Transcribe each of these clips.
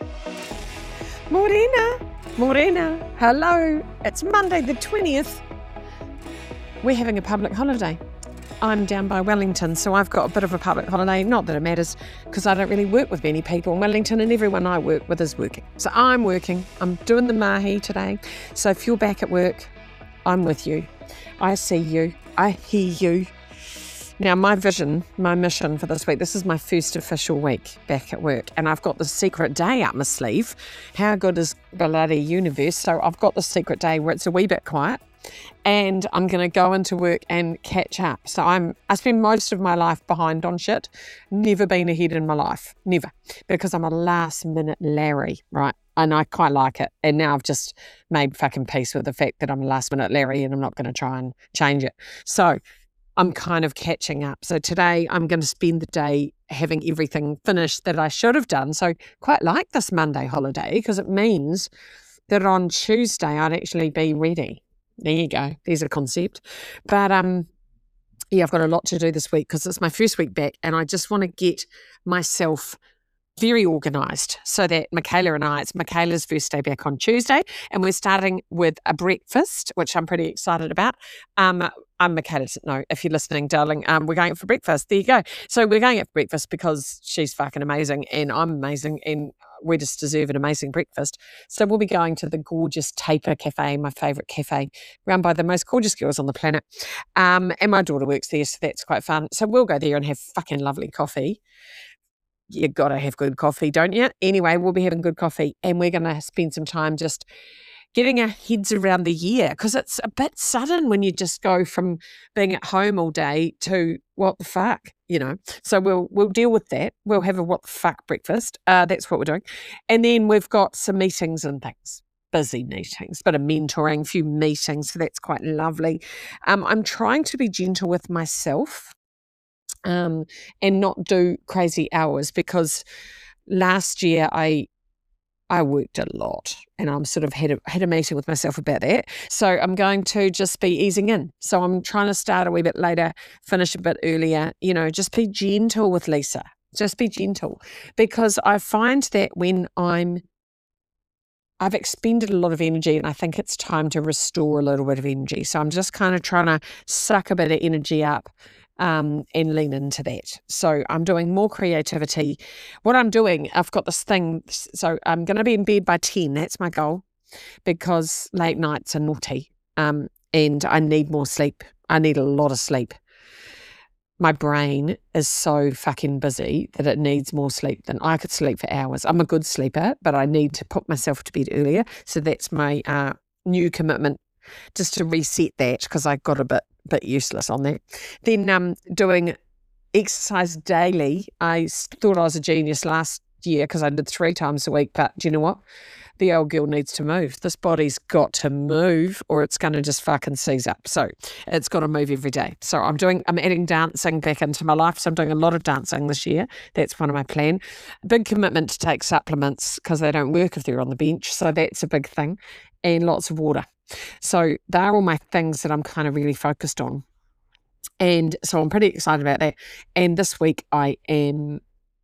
Morena, hello. It's Monday the 20th. We're having a public holiday. I'm down by Wellington, so I've got a bit of a public holiday. Not that it matters, because I don't really work with many people in Wellington, and everyone I work with is working. So I'm working. I'm doing the mahi today. So if you're back at work, I'm with you. I see you. I hear you. Now, my mission for this week, this is my first official week back at work, and I've got the secret day up my sleeve. How good is bloody universe? So I've got the secret day where it's a wee bit quiet, and I'm going to go into work and catch up. So I spend most of my life behind on shit, never been ahead in my life, never, because I'm a last minute Larry, right? And I quite like it. And now I've just made fucking peace with the fact that I'm a last minute Larry, and I'm not going to try and change it. So I'm kind of catching up. So today I'm going to spend the day having everything finished that I should have done. So quite like this Monday holiday, because it means that on Tuesday I'd actually be ready. There you go. There's a concept. But yeah, I've got a lot to do this week because it's my first week back, and I just want to get myself very organised so that it's Michaela's first day back on Tuesday, and we're starting with a breakfast, which I'm pretty excited about. I'm Michaela, no, if you're listening, darling, we're going out for breakfast. There you go. So we're going out for breakfast because she's fucking amazing and I'm amazing, and we just deserve an amazing breakfast. So we'll be going to the gorgeous Taper Cafe, my favourite cafe, run by the most gorgeous girls on the planet. And my daughter works there, so that's quite fun. So we'll go there and have fucking lovely coffee. You got to have good coffee, don't you? Anyway, we'll be having good coffee, and we're going to spend some time just getting our heads around the year, because it's a bit sudden when you just go from being at home all day to what the fuck, you know. So we'll deal with that. We'll have a what the fuck breakfast. That's what we're doing. And then we've got some meetings and things. Busy meetings, bit of mentoring, a few meetings, so that's quite lovely. I'm trying to be gentle with myself and not do crazy hours, because last year I worked a lot, and I'm sort of had a meeting with myself about that. So I'm going to just be easing in. So I'm trying to start a wee bit later, finish a bit earlier, you know, just be gentle with Lisa. Just be gentle, because I find that when I've expended a lot of energy, and I think it's time to restore a little bit of energy. So I'm just kind of trying to suck a bit of energy up and lean into that. So I'm doing more creativity. What I'm doing, I've got this thing, so I'm going to be in bed by 10. That's my goal, because late nights are naughty, and I need more sleep. I need a lot of sleep. My brain is so fucking busy that it needs more sleep than I could sleep for hours. I'm a good sleeper, but I need to put myself to bed earlier. So that's my new commitment, just to reset that, because I got a bit useless on that. Then doing exercise daily. I thought I was a genius last year because I did 3 times a week, but do you know what? The old girl needs to move. This body's got to move, or it's going to just fucking seize up. So it's got to move every day. So I'm adding dancing back into my life. So I'm doing a lot of dancing this year. That's one of my plan. A big commitment to take supplements, because they don't work if they're on the bench. So that's a big thing. And lots of water. So they're all my things that I'm kind of really focused on. And so I'm pretty excited about that. And this week I am,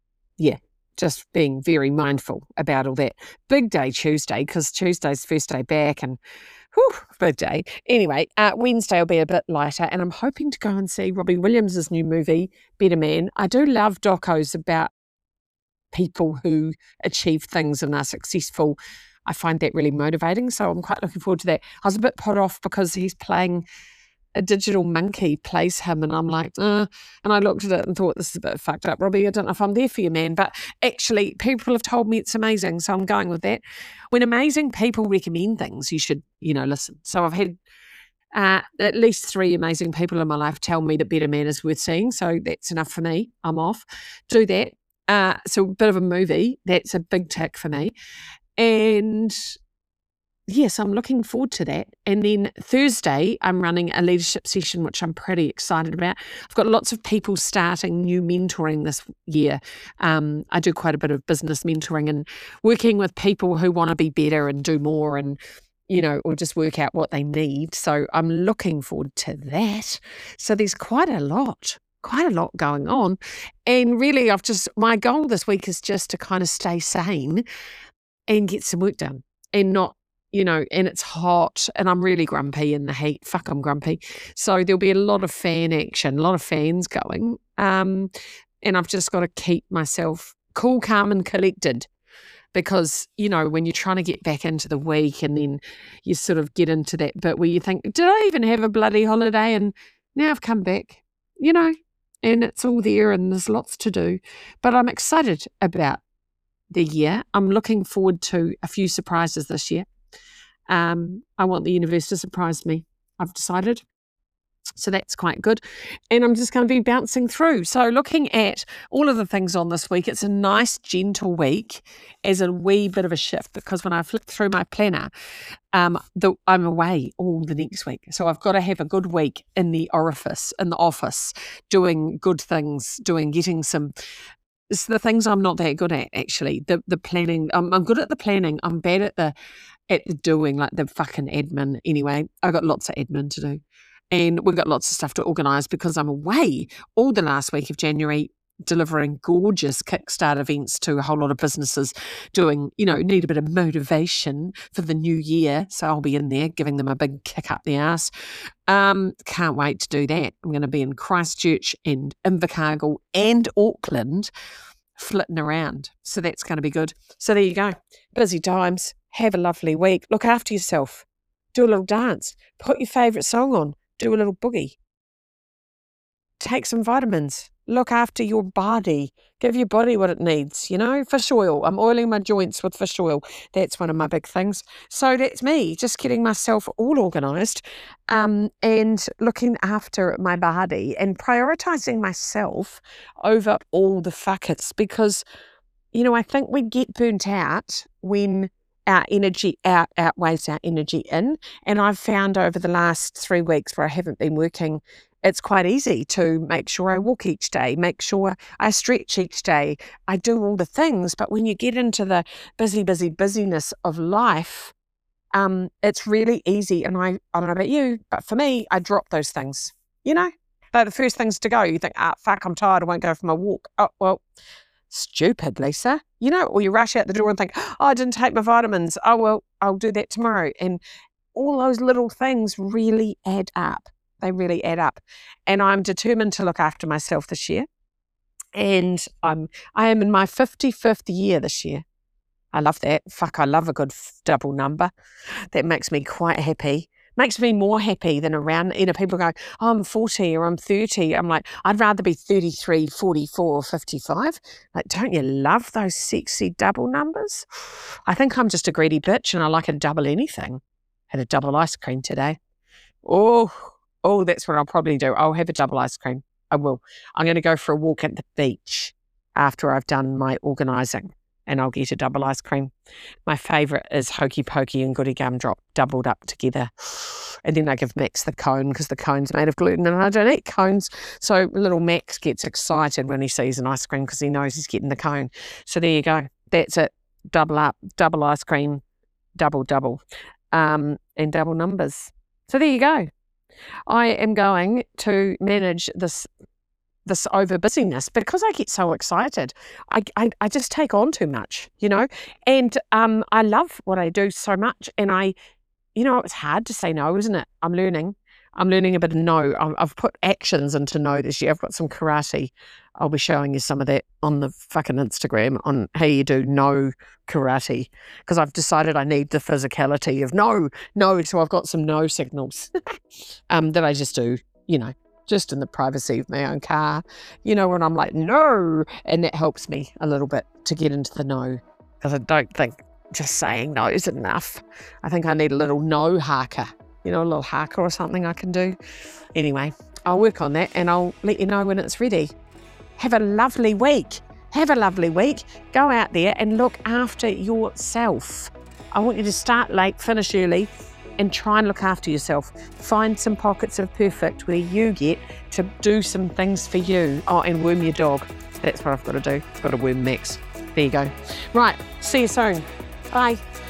just being very mindful about all that. Big day Tuesday, because Tuesday's first day back, and big day. Anyway, Wednesday will be a bit lighter, and I'm hoping to go and see Robbie Williams' new movie, Better Man. I do love docos about people who achieve things and are successful. I find that really motivating, so I'm quite looking forward to that. I was a bit put off because he's playing a digital monkey, plays him, and I'm like, and I looked at it and thought, this is a bit fucked up, Robbie. I don't know if I'm there for you, man. But actually, people have told me it's amazing, so I'm going with that. When amazing people recommend things, you should, listen. So I've had at least 3 amazing people in my life tell me that Better Man is worth seeing, so that's enough for me. I'm off. Do that. So a bit of a movie, that's a big tick for me. And yes, I'm looking forward to that. And then Thursday, I'm running a leadership session, which I'm pretty excited about. I've got lots of people starting new mentoring this year. I do quite a bit of business mentoring and working with people who want to be better and do more and, or just work out what they need. So I'm looking forward to that. So there's quite a lot going on. And really, my goal this week is just to kind of stay sane and get some work done and not, and it's hot and I'm really grumpy in the heat. Fuck, I'm grumpy. So there'll be a lot of fan action, a lot of fans going. And I've just got to keep myself cool, calm and collected because, when you're trying to get back into the week and then you sort of get into that bit where you think, did I even have a bloody holiday? And now I've come back, and it's all there and there's lots to do. But I'm excited about the year. I'm looking forward to a few surprises this year. I want the universe to surprise me, I've decided. So that's quite good. And I'm just going to be bouncing through. So looking at all of the things on this week, it's a nice, gentle week as a wee bit of a shift because when I flick through my planner, I'm away all the next week. So I've got to have a good week in the office, doing good things, getting some... It's the things I'm not that good at, actually. The planning. I'm good at the planning. I'm bad at the doing, like the fucking admin. Anyway, I've got lots of admin to do. And we've got lots of stuff to organise because I'm away all the last week of January delivering gorgeous Kickstart events to a whole lot of businesses doing, need a bit of motivation for the new year. So I'll be in there giving them a big kick up the arse. Can't wait to do that. I'm going to be in Christchurch and Invercargill and Auckland flitting around. So that's going to be good. So there you go. Busy times. Have a lovely week. Look after yourself. Do a little dance. Put your favourite song on. Do a little boogie. Take some vitamins. Look after your body. Give your body what it needs, fish oil. I'm oiling my joints with fish oil. That's one of my big things. So that's me, just getting myself all organised and looking after my body and prioritising myself over all the fuckers because, I think we get burnt out when our energy out outweighs our energy in. And I've found over the last 3 weeks where I haven't been working, it's quite easy to make sure I walk each day, make sure I stretch each day. I do all the things. But when you get into the busyness of life, it's really easy. And I don't know about you, but for me, I drop those things. They're the first things to go. You think, fuck, I'm tired. I won't go for my walk. Oh, well, stupid, Lisa. Or you rush out the door and think, I didn't take my vitamins. Oh, well, I'll do that tomorrow. And all those little things really add up. They really add up. And I'm determined to look after myself this year. And I am in my 55th year this year. I love that. Fuck, I love a good double number. That makes me quite happy. Makes me more happy than around, people go, oh, I'm 40 or I'm 30. I'm like, I'd rather be 33, 44 or 55. Like, don't you love those sexy double numbers? I think I'm just a greedy bitch and I like a double anything. Had a double ice cream today. Oh, that's what I'll probably do. I'll have a double ice cream. I will. I'm going to go for a walk at the beach after I've done my organising and I'll get a double ice cream. My favourite is Hokey Pokey and Goody Gumdrop doubled up together. And then I give Max the cone because the cone's made of gluten and I don't eat cones. So little Max gets excited when he sees an ice cream because he knows he's getting the cone. So there you go. That's it. Double up, double ice cream, double, and double numbers. So there you go. I am going to manage this over busyness because I get so excited. I just take on too much, and I love what I do so much. And it's hard to say no, isn't it? I'm learning a bit of no. I've put actions into no this year. I've got some karate. I'll be showing you some of that on the fucking Instagram on how you do no karate because I've decided I need the physicality of no. So I've got some no signals that I just do, just in the privacy of my own car, when I'm like, no, and that helps me a little bit to get into the no because I don't think just saying no is enough. I think I need a little no haka, a little haka or something I can do. Anyway, I'll work on that and I'll let you know when it's ready. Have a lovely week. Go out there and look after yourself. I want you to start late, finish early, and try and look after yourself. Find some pockets of perfect where you get to do some things for you. Oh, and worm your dog. That's what I've got to do. I've got to worm Max. There you go. Right, see you soon. Bye.